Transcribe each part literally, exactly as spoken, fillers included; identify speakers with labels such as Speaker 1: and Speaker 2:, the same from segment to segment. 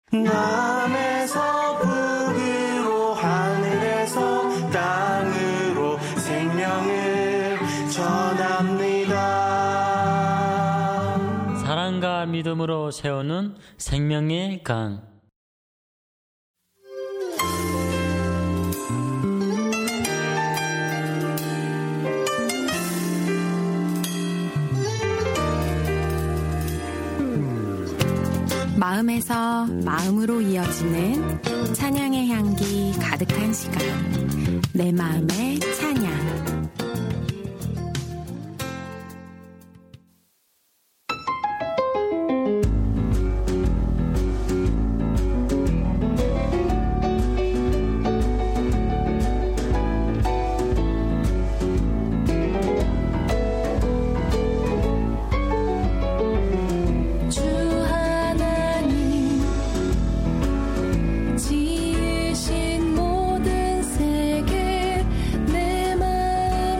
Speaker 1: 남에서 북으로 하늘에서 땅으로 생명을 전합니다.
Speaker 2: 사랑과 믿음으로 세우는 생명의 강.
Speaker 3: 마음에서 마음으로 이어지는 찬양의 향기 가득한 시간, 내 마음의 찬양.
Speaker 4: 지으신 모든 세계 내 마음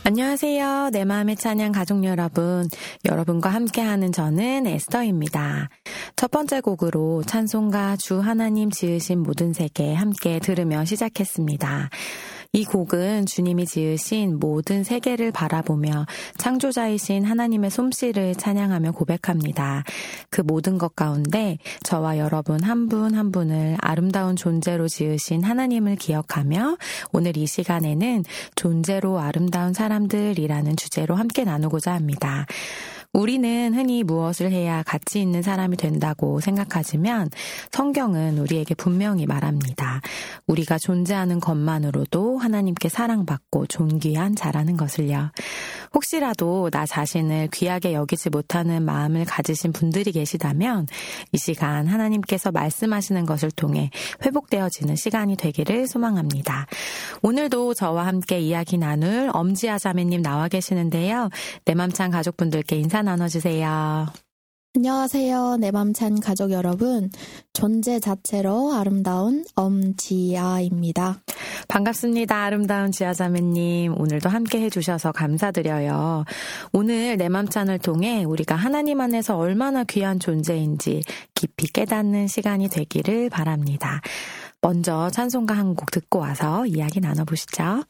Speaker 3: 안녕하세요. 내 마음의 찬양 가족 여러분. 여러분과 함께하는 저는 에스더입니다. 첫 번째 곡으로 찬송가 주 하나님 지으신 모든 세계 함께 들으며 시작했습니다. 이 곡은 주님이 지으신 모든 세계를 바라보며 창조자이신 하나님의 솜씨를 찬양하며 고백합니다. 그 모든 것 가운데 저와 여러분 한 분 한 분을 아름다운 존재로 지으신 하나님을 기억하며 오늘 이 시간에는 존재로 아름다운 사람들이라는 주제로 함께 나누고자 합니다. 우리는 흔히 무엇을 해야 가치 있는 사람이 된다고 생각하지만 성경은 우리에게 분명히 말합니다. 우리가 존재하는 것만으로도 하나님께 사랑받고 존귀한 자라는 것을요. 혹시라도 나 자신을 귀하게 여기지 못하는 마음을 가지신 분들이 계시다면 이 시간 하나님께서 말씀하시는 것을 통해 회복되어지는 시간이 되기를 소망합니다. 오늘도 저와 함께 이야기 나눌 엄지아 자매님 나와 계시는데요. 내 맘찬 가족분들께 인사 나눠주세요.
Speaker 4: 안녕하세요. 내 맘찬 가족 여러분. 존재 자체로 아름다운 엄지아입니다.
Speaker 3: 반갑습니다. 아름다운 지아자매님. 오늘도 함께 해주셔서 감사드려요. 오늘 내 맘찬을 통해 우리가 하나님 안에서 얼마나 귀한 존재인지 깊이 깨닫는 시간이 되기를 바랍니다. 먼저 찬송가 한 곡 듣고 와서 이야기 나눠보시죠.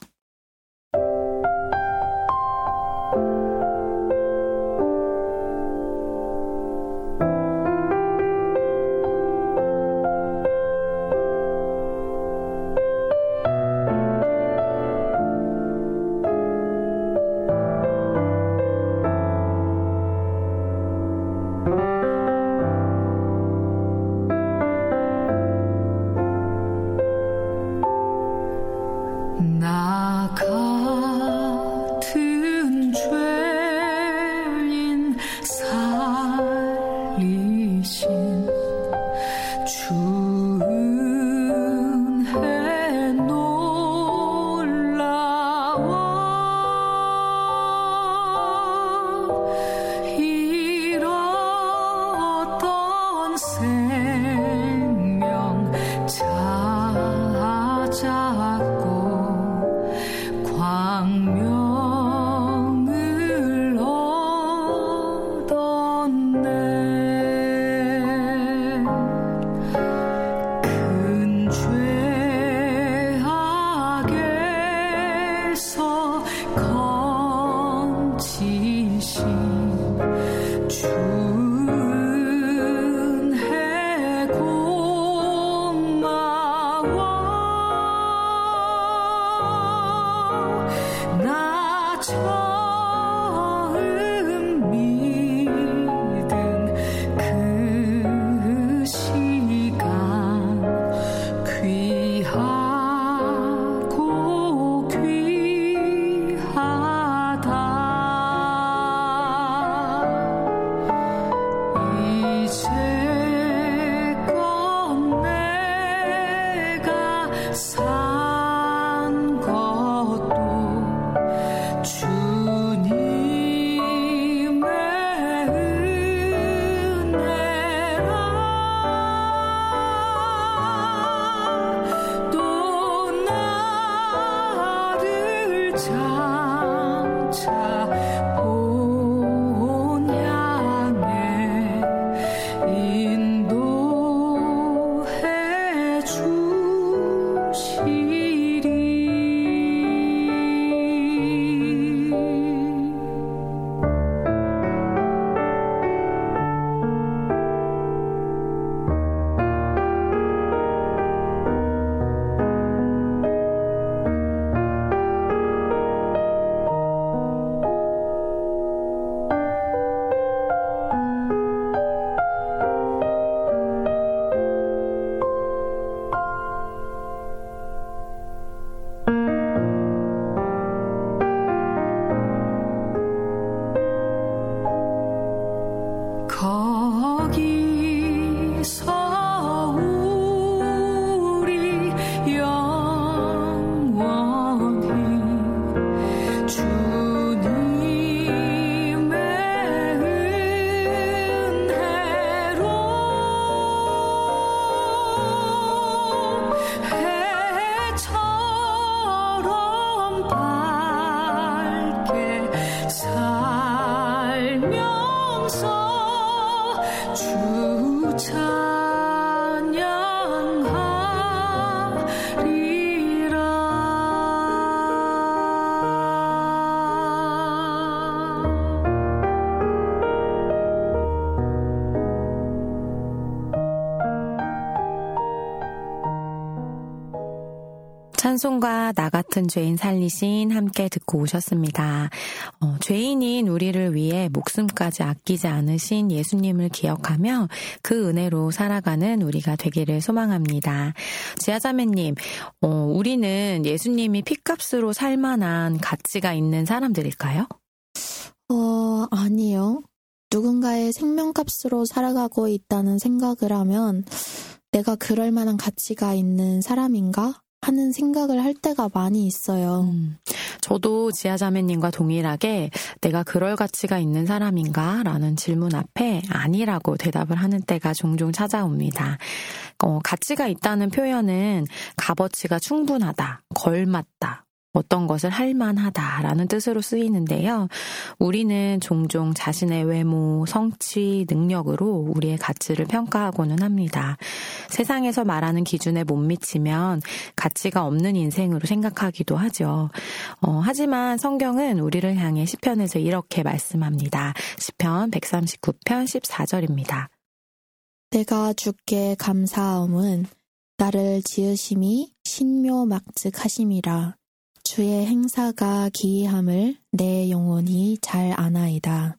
Speaker 3: 찬송가 나 같은 죄인 살리신 함께 듣고 오셨습니다. 어, 죄인인 우리를 위해 목숨까지 아끼지 않으신 예수님을 기억하며 그 은혜로 살아가는 우리가 되기를 소망합니다. 지하자매님, 어, 우리는 예수님이 핏값으로 살만한 가치가 있는 사람들일까요?
Speaker 4: 어, 아니요. 누군가의 생명값으로 살아가고 있다는 생각을 하면 내가 그럴 만한 가치가 있는 사람인가? 하는 생각을 할 때가 많이 있어요.
Speaker 3: 음, 저도 지하자매님과 동일하게 내가 그럴 가치가 있는 사람인가? 라는 질문 앞에 아니라고 대답을 하는 때가 종종 찾아옵니다. 어, 가치가 있다는 표현은 값어치가 충분하다, 걸맞다, 어떤 것을 할 만하다라는 뜻으로 쓰이는데요. 우리는 종종 자신의 외모, 성취, 능력으로 우리의 가치를 평가하고는 합니다. 세상에서 말하는 기준에 못 미치면 가치가 없는 인생으로 생각하기도 하죠. 어, 하지만 성경은 우리를 향해 시편에서 이렇게 말씀합니다. 시편 백삼십구 편 십사 절입니다.
Speaker 4: 내가 주께 감사함은 나를 지으심이 신묘막측하심이라. 주의 행사가 기이함을 내 영혼이 잘 아나이다.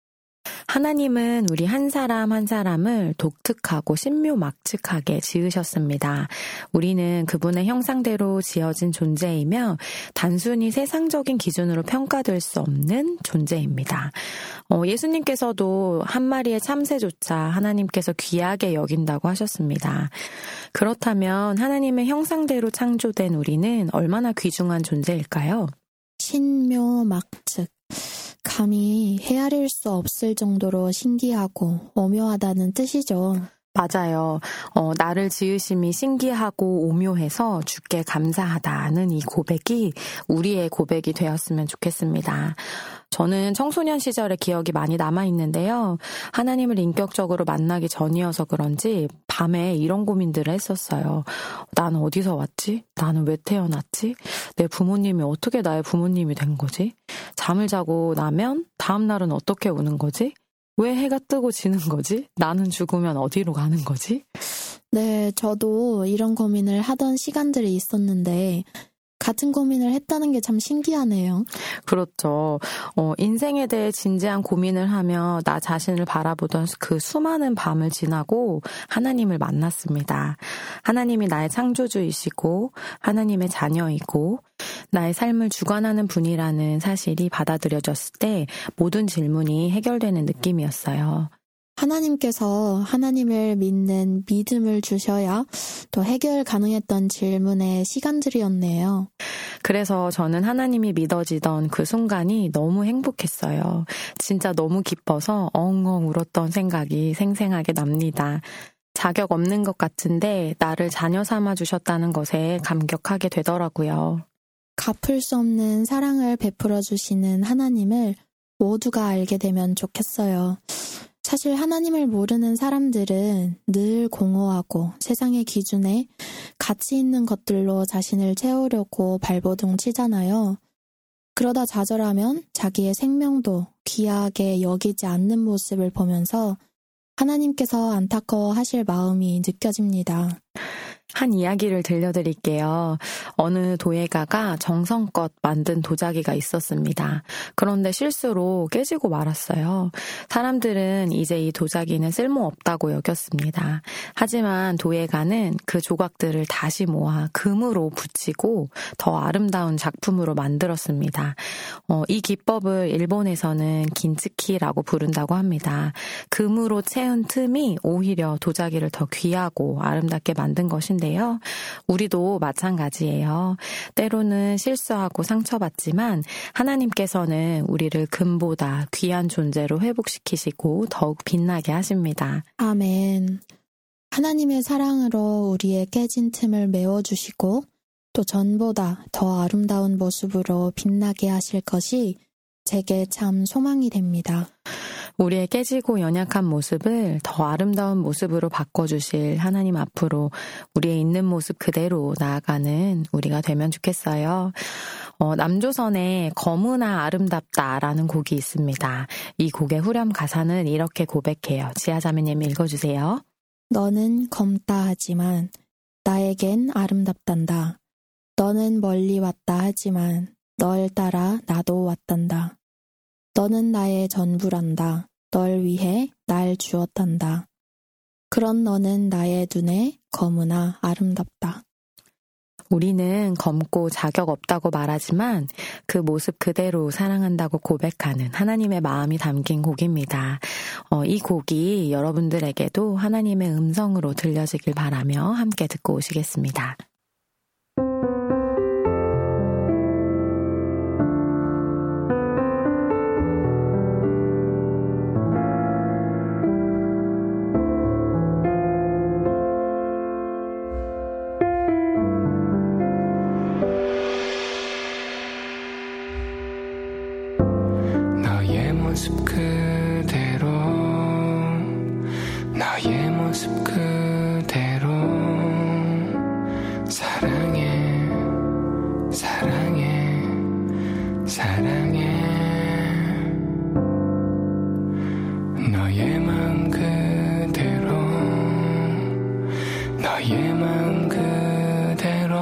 Speaker 3: 하나님은 우리 한 사람 한 사람을 독특하고 신묘막측하게 지으셨습니다. 우리는 그분의 형상대로 지어진 존재이며 단순히 세상적인 기준으로 평가될 수 없는 존재입니다. 어, 예수님께서도 한 마리의 참새조차 하나님께서 귀하게 여긴다고 하셨습니다. 그렇다면 하나님의 형상대로 창조된 우리는 얼마나 귀중한 존재일까요?
Speaker 4: 신묘막측. 감히 헤아릴 수 없을 정도로 신기하고 오묘하다는 뜻이죠.
Speaker 3: 맞아요. 어, 나를 지으심이 신기하고 오묘해서 주께 감사하다는 이 고백이 우리의 고백이 되었으면 좋겠습니다. 저는 청소년 시절의 기억이 많이 남아있는데요. 하나님을 인격적으로 만나기 전이어서 그런지 밤에 이런 고민들을 했었어요. 나는 어디서 왔지? 나는 왜 태어났지? 내 부모님이 어떻게 나의 부모님이 된 거지? 잠을 자고 나면 다음 날은 어떻게 오는 거지? 왜 해가 뜨고 지는 거지? 나는 죽으면 어디로 가는 거지?
Speaker 4: 네, 저도 이런 고민을 하던 시간들이 있었는데 같은 고민을 했다는 게 참 신기하네요.
Speaker 3: 그렇죠. 어, 인생에 대해 진지한 고민을 하며 나 자신을 바라보던 그 수많은 밤을 지나고 하나님을 만났습니다. 하나님이 나의 창조주이시고 하나님의 자녀이고 나의 삶을 주관하는 분이라는 사실이 받아들여졌을 때 모든 질문이 해결되는 느낌이었어요.
Speaker 4: 하나님께서 하나님을 믿는 믿음을 주셔야 또 해결 가능했던 질문의 시간들이었네요.
Speaker 3: 그래서 저는 하나님이 믿어지던 그 순간이 너무 행복했어요. 진짜 너무 기뻐서 엉엉 울었던 생각이 생생하게 납니다. 자격 없는 것 같은데 나를 자녀 삼아 주셨다는 것에 감격하게 되더라고요.
Speaker 4: 갚을 수 없는 사랑을 베풀어 주시는 하나님을 모두가 알게 되면 좋겠어요. 사실 하나님을 모르는 사람들은 늘 공허하고 세상의 기준에 가치 있는 것들로 자신을 채우려고 발버둥 치잖아요. 그러다 좌절하면 자기의 생명도 귀하게 여기지 않는 모습을 보면서 하나님께서 안타까워 하실 마음이 느껴집니다.
Speaker 3: 한 이야기를 들려드릴게요. 어느 도예가가 정성껏 만든 도자기가 있었습니다. 그런데 실수로 깨지고 말았어요. 사람들은 이제 이 도자기는 쓸모없다고 여겼습니다. 하지만 도예가는 그 조각들을 다시 모아 금으로 붙이고 더 아름다운 작품으로 만들었습니다. 어, 이 기법을 일본에서는 긴츠키라고 부른다고 합니다. 금으로 채운 틈이 오히려 도자기를 더 귀하고 아름답게 만든 것인데 인데요. 우리도 마찬가지예요. 때로는 실수하고 상처받지만 하나님께서는 우리를 금보다 귀한 존재로 회복시키시고 더욱 빛나게 하십니다.
Speaker 4: 아멘. 하나님의 사랑으로 우리의 깨진 틈을 메워주시고 또 전보다 더 아름다운 모습으로 빛나게 하실 것이 제게 참 소망이 됩니다.
Speaker 3: 우리의 깨지고 연약한 모습을 더 아름다운 모습으로 바꿔주실 하나님 앞으로 우리의 있는 모습 그대로 나아가는 우리가 되면 좋겠어요. 어, 남조선에 검으나 아름답다라는 곡이 있습니다. 이 곡의 후렴 가사는 이렇게 고백해요. 지하자매님 읽어주세요.
Speaker 4: 너는 검다 하지만 나에겐 아름답단다. 너는 멀리 왔다 하지만 널 따라 나도 왔단다. 너는 나의 전부란다. 널 위해 날 주었단다. 그런 너는 나의 눈에 검으나 아름답다.
Speaker 3: 우리는 검고 자격 없다고 말하지만 그 모습 그대로 사랑한다고 고백하는 하나님의 마음이 담긴 곡입니다. 어, 이 곡이 여러분들에게도 하나님의 음성으로 들려지길 바라며 함께 듣고 오시겠습니다.
Speaker 1: 모습 그대로 너의 모습 그대로 사랑해 사랑해 사랑해 너의 마음 그대로 너의 마음 그대로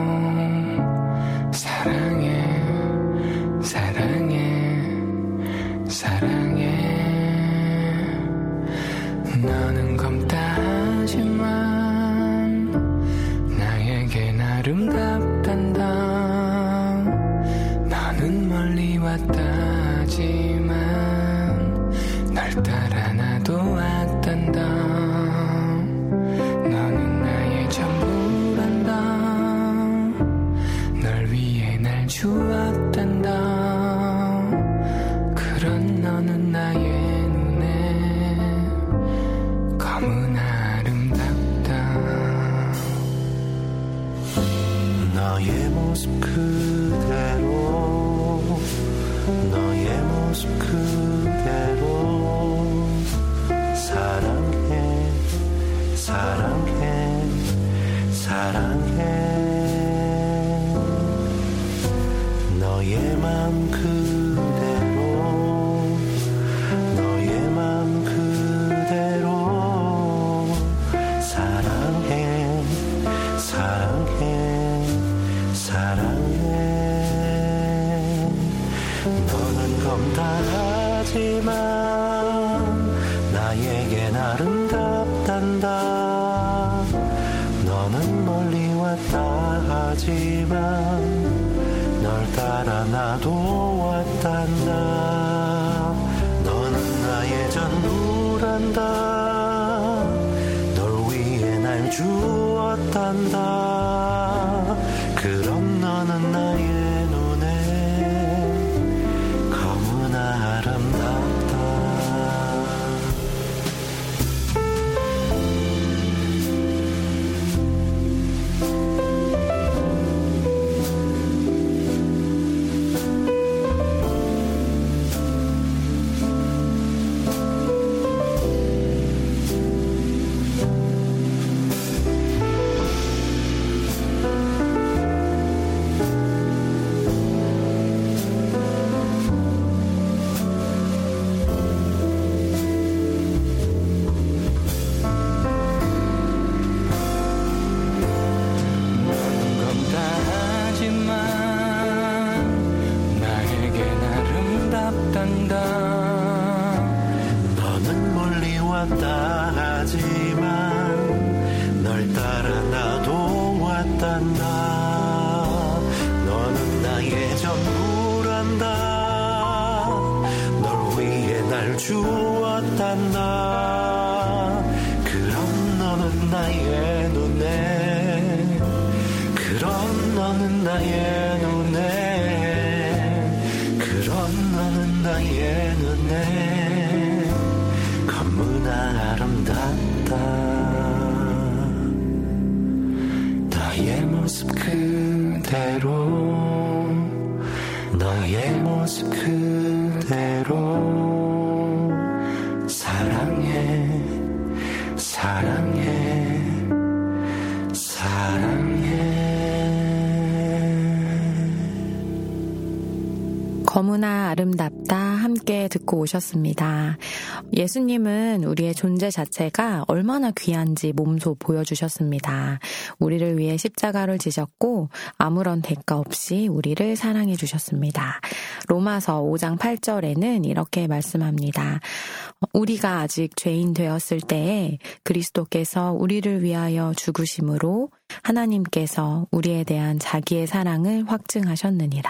Speaker 1: 사랑해 사랑해 사랑해 너는 검다 하지만 나에겐 아름답단다 너는 멀리 왔다 하지만 널 따라 나도 왔단다 너는 나의 전부란다 널 위해 날 주었단다 그런 너는 나의 눈에 검은 아름답다 너의 모습 그대로 너의 모습 그대로 사랑해 사랑해 사랑해 너의 마음 그대로 너의 마음 그대로 사랑해 사랑해 사랑해 너는 검다하지만 나에겐 아름답단다 너는 멀리 왔다 하지만 널 따라 나도 왔단다 너는 나의 전부란다 널 위해 날 주었단다 그럼 너는 나의 눈에 검은 아름답다 너는 멀리 왔다 하지만 널 따라 나도 왔단다 너는 나의 전부란다 널 위해 날 주었단다 그럼 너는 나의 눈에 그럼 너는 나의 눈에 그런 너는 나의 눈에 검은 아름답다 너의 모습 그대로 너의 모습 그대로 사랑해 사랑해 사랑해
Speaker 3: 거무나 아름답다 함께 듣고 오셨습니다. 예수님은 우리의 존재 자체가 얼마나 귀한지 몸소 보여주셨습니다. 우리를 위해 십자가를 지셨고 아무런 대가 없이 우리를 사랑해 주셨습니다. 로마서 오 장 팔 절에는 이렇게 말씀합니다. 우리가 아직 죄인 되었을 때에 그리스도께서 우리를 위하여 죽으심으로 하나님께서 우리에 대한 자기의 사랑을 확증하셨느니라.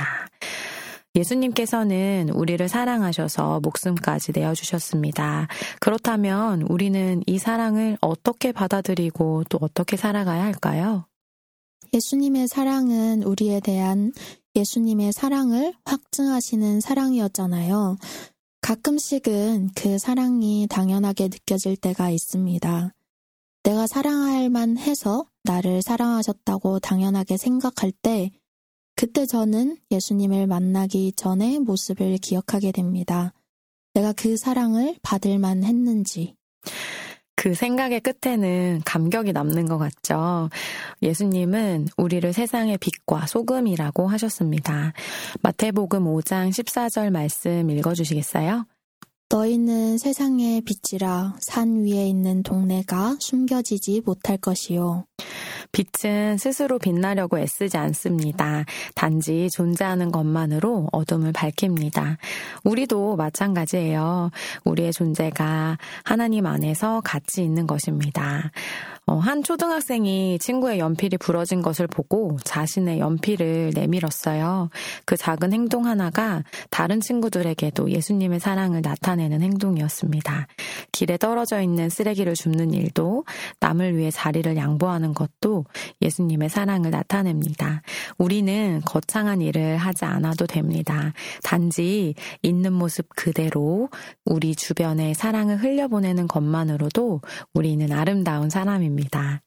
Speaker 3: 예수님께서는 우리를 사랑하셔서 목숨까지 내어주셨습니다. 그렇다면 우리는 이 사랑을 어떻게 받아들이고 또 어떻게 살아가야 할까요?
Speaker 4: 예수님의 사랑은 우리에 대한 예수님의 사랑을 확증하시는 사랑이었잖아요. 가끔씩은 그 사랑이 당연하게 느껴질 때가 있습니다. 내가 사랑할 만해서 나를 사랑하셨다고 당연하게 생각할 때 그때 저는 예수님을 만나기 전의 모습을 기억하게 됩니다. 내가 그 사랑을 받을 만했는지.
Speaker 3: 그 생각의 끝에는 감격이 남는 것 같죠. 예수님은 우리를 세상의 빛과 소금이라고 하셨습니다. 마태복음 오 장 십사 절 말씀 읽어주시겠어요?
Speaker 4: 너희는 세상의 빛이라 산 위에 있는 동네가 숨겨지지 못할 것이요.
Speaker 3: 빛은 스스로 빛나려고 애쓰지 않습니다. 단지 존재하는 것만으로 어둠을 밝힙니다. 우리도 마찬가지예요. 우리의 존재가 하나님 안에서 가치 있는 것입니다. 어, 한 초등학생이 친구의 연필이 부러진 것을 보고 자신의 연필을 내밀었어요. 그 작은 행동 하나가 다른 친구들에게도 예수님의 사랑을 나타내는 행동이었습니다. 길에 떨어져 있는 쓰레기를 줍는 일도 남을 위해 자리를 양보하는 것도 예수님의 사랑을 나타냅니다. 우리는 거창한 일을 하지 않아도 됩니다. 단지 있는 모습 그대로 우리 주변에 사랑을 흘려보내는 것만으로도 우리는 아름다운 사람입니다.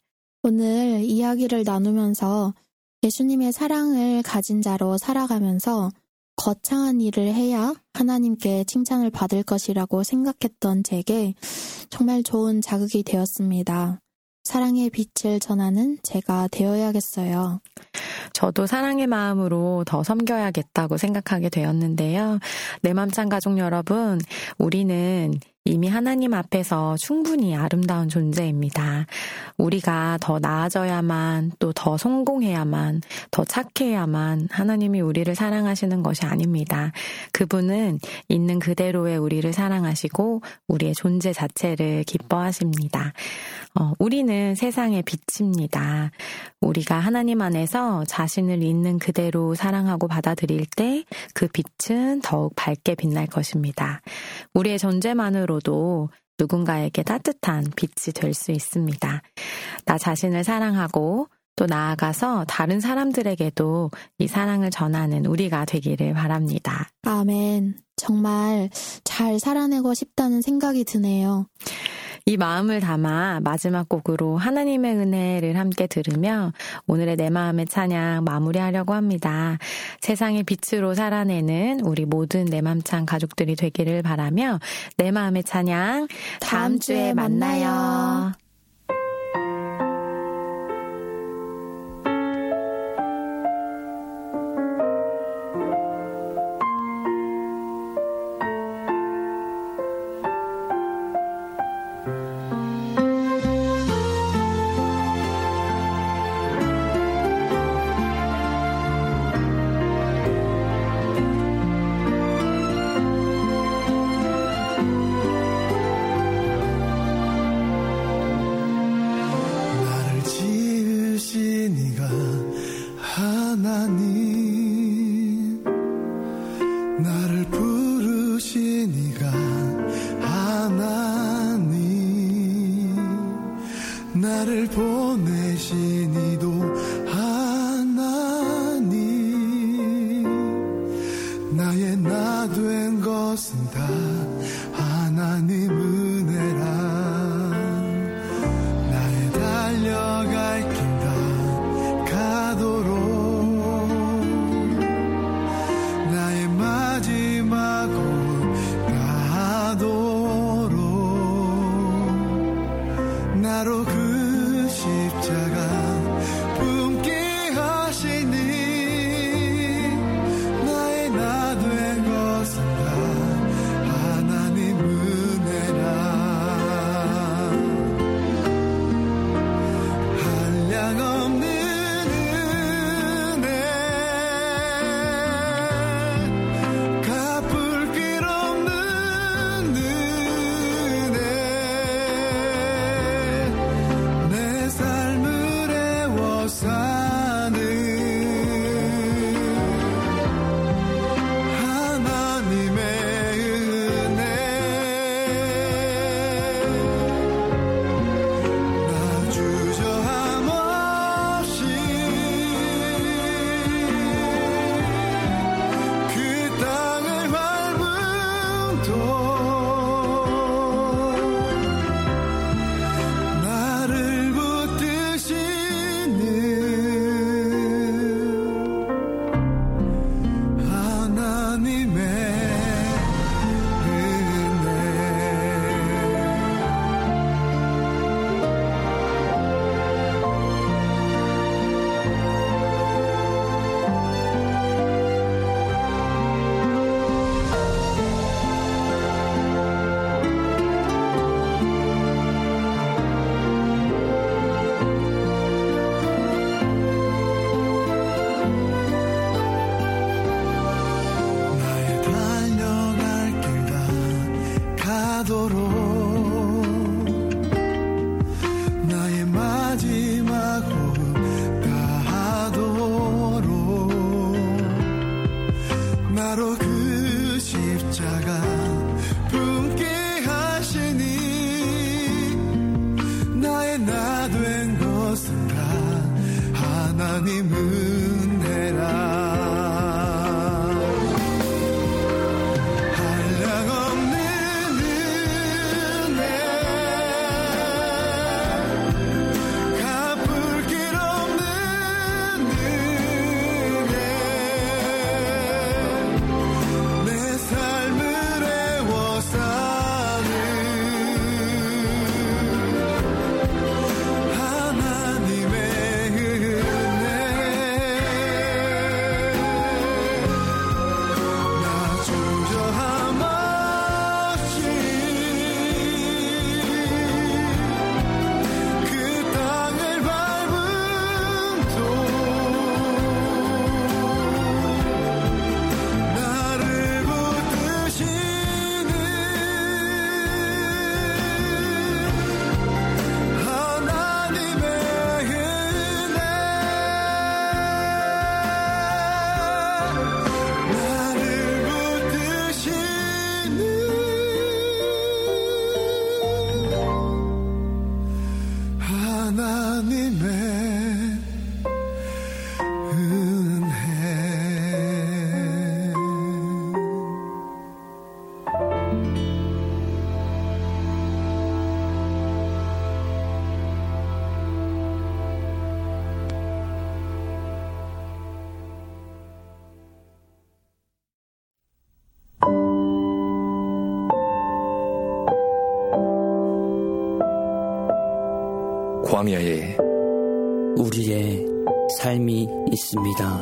Speaker 4: 오늘 이야기를 나누면서 예수님의 사랑을 가진 자로 살아가면서 거창한 일을 해야 하나님께 칭찬을 받을 것이라고 생각했던 제게 정말 좋은 자극이 되었습니다. 사랑의 빛을 전하는 제가 되어야겠어요.
Speaker 3: 저도 사랑의 마음으로 더 섬겨야겠다고 생각하게 되었는데요. 내 맘찬 가족 여러분, 우리는 이미 하나님 앞에서 충분히 아름다운 존재입니다. 우리가 더 나아져야만, 또 더 성공해야만, 더 착해야만 하나님이 우리를 사랑하시는 것이 아닙니다. 그분은 있는 그대로의 우리를 사랑하시고 우리의 존재 자체를 기뻐하십니다. 어, 우리는 세상의 빛입니다. 우리가 하나님 안에서 자신을 있는 그대로 사랑하고 받아들일 때 그 빛은 더욱 밝게 빛날 것입니다. 우리의 존재만으로도 누군가에게 따뜻한 빛이 될 수 있습니다. 나 자신을 사랑하고 또 나아가서 다른 사람들에게도 이 사랑을 전하는 우리가 되기를 바랍니다.
Speaker 4: 아멘. 정말 잘 살아내고 싶다는 생각이 드네요.
Speaker 3: 이 마음을 담아 마지막 곡으로 하나님의 은혜를 함께 들으며 오늘의 내 마음의 찬양 마무리하려고 합니다. 세상의 빛으로 살아내는 우리 모든 내 맘찬 가족들이 되기를 바라며 내 마음의 찬양 다음 주에 만나요.
Speaker 5: 나를 보내신 이도 하나님, 나의 나 된 것은 다 하나님 은혜라. 나의 달려갈 길 다 가도록 하나님 은혜라
Speaker 6: 광야에
Speaker 7: 우리의 삶이 있습니다.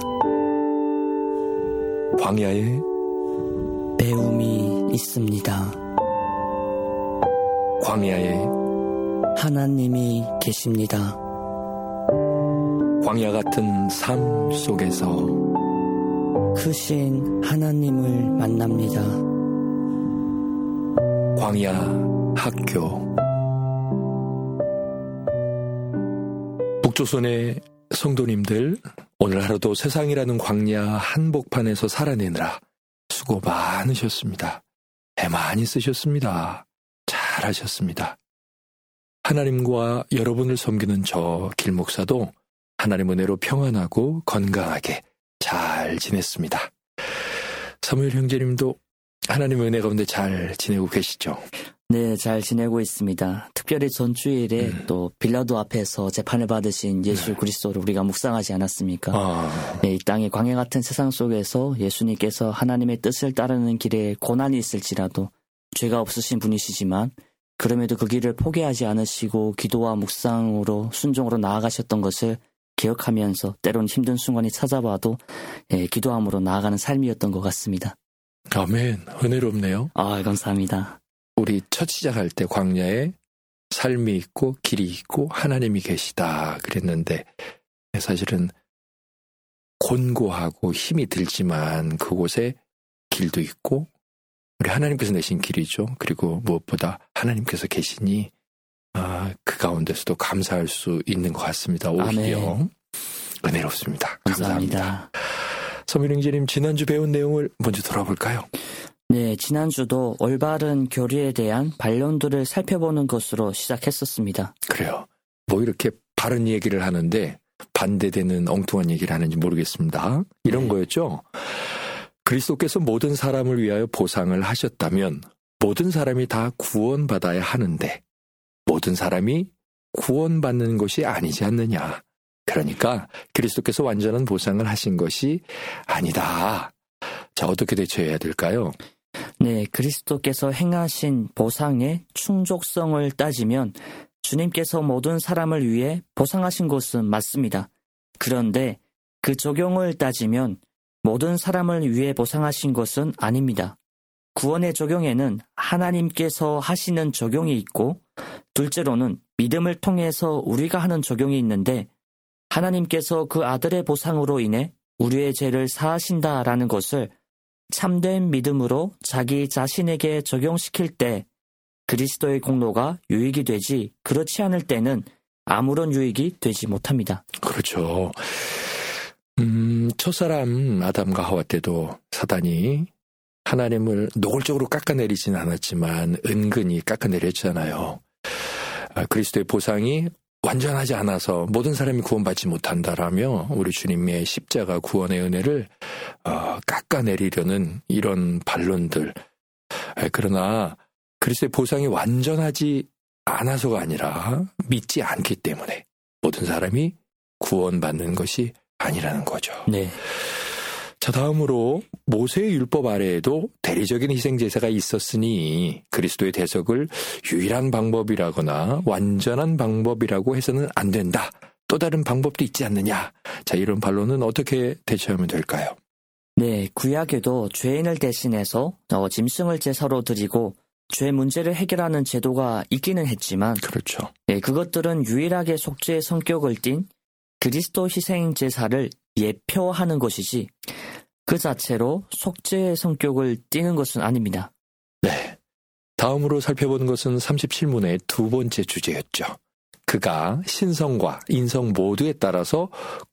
Speaker 6: 광야에
Speaker 7: 배움이 있습니다.
Speaker 6: 광야에
Speaker 7: 하나님이 계십니다.
Speaker 6: 광야 같은 삶 속에서
Speaker 7: 크신 하나님을 만납니다.
Speaker 6: 광야 학교. 북조선의 성도님들, 오늘 하루도 세상이라는 광야 한복판에서 살아내느라 수고 많으셨습니다. 애 많이 쓰셨습니다. 잘하셨습니다. 하나님과 여러분을 섬기는 저 길목사도 하나님 은혜로 평안하고 건강하게 잘 지냈습니다. 사무엘 형제님도 하나님 은혜 가운데 잘 지내고 계시죠?
Speaker 7: 네, 잘 지내고 있습니다. 특별히 전주일에 음. 또 빌라도 앞에서 재판을 받으신 예수 네. 그리스도를 우리가 묵상하지 않았습니까? 아. 네, 이 땅의 광야 같은 세상 속에서 예수님께서 하나님의 뜻을 따르는 길에 고난이 있을지라도 죄가 없으신 분이시지만 그럼에도 그 길을 포기하지 않으시고 기도와 묵상으로 순종으로 나아가셨던 것을 기억하면서 때론 힘든 순간이 찾아봐도 예, 기도함으로 나아가는 삶이었던 것 같습니다.
Speaker 6: 아멘. 은혜롭네요.
Speaker 7: 아, 감사합니다.
Speaker 6: 우리 첫 시작할 때 광야에 삶이 있고 길이 있고 하나님이 계시다 그랬는데 사실은 곤고하고 힘이 들지만 그곳에 길도 있고 우리 하나님께서 내신 길이죠. 그리고 무엇보다 하나님께서 계시니 아, 그 가운데서도 감사할 수 있는 것 같습니다. 오히려 아멘. 은혜롭습니다. 감사합니다. 감사합니다. 서민영재님 지난주 배운 내용을 먼저 돌아볼까요?
Speaker 7: 네, 지난주도 올바른 교리에 대한 반론들을 살펴보는 것으로 시작했었습니다.
Speaker 6: 그래요. 뭐 이렇게 바른 얘기를 하는데 반대되는 엉뚱한 얘기를 하는지 모르겠습니다. 이런 네. 거였죠. 그리스도께서 모든 사람을 위하여 보상을 하셨다면 모든 사람이 다 구원받아야 하는데 모든 사람이 구원받는 것이 아니지 않느냐. 그러니까 그리스도께서 완전한 보상을 하신 것이 아니다. 자, 어떻게 대처해야 될까요?
Speaker 7: 네, 그리스도께서 행하신 보상의 충족성을 따지면 주님께서 모든 사람을 위해 보상하신 것은 맞습니다. 그런데 그 적용을 따지면 모든 사람을 위해 보상하신 것은 아닙니다. 구원의 적용에는 하나님께서 하시는 적용이 있고 둘째로는 믿음을 통해서 우리가 하는 적용이 있는데 하나님께서 그 아들의 보상으로 인해 우리의 죄를 사하신다라는 것을 참된 믿음으로 자기 자신에게 적용시킬 때 그리스도의 공로가 유익이 되지 그렇지 않을 때는 아무런 유익이 되지 못합니다.
Speaker 6: 그렇죠. 음, 첫사람 아담과 하와 때도 사단이 하나님을 노골적으로 깎아내리진 않았지만 은근히 깎아내렸잖아요. 아, 그리스도의 보상이 완전하지 않아서 모든 사람이 구원받지 못한다라며 우리 주님의 십자가 구원의 은혜를 어, 깎아내리려는 이런 반론들. 그러나 그리스도의 보상이 완전하지 않아서가 아니라 믿지 않기 때문에 모든 사람이 구원받는 것이 아니라는 거죠.
Speaker 7: 네.
Speaker 6: 자, 다음으로 모세의 율법 아래에도 대리적인 희생제사가 있었으니 그리스도의 대속을 유일한 방법이라거나 완전한 방법이라고 해서는 안 된다. 또 다른 방법도 있지 않느냐. 자, 이런 반론은 어떻게 대처하면 될까요?
Speaker 7: 네, 구약에도 죄인을 대신해서 어, 짐승을 제사로 드리고 죄 문제를 해결하는 제도가 있기는 했지만
Speaker 6: 그렇죠.
Speaker 7: 네, 그것들은 유일하게 속죄의 성격을 띤 그리스도 희생 제사를 예표하는 것이지 그 자체로 속죄의 성격을 띠는 것은 아닙니다.
Speaker 6: 네. 다음으로 살펴보는 것은 삼십칠 문의 두 번째 주제였죠. 그가 신성과 인성 모두에 따라서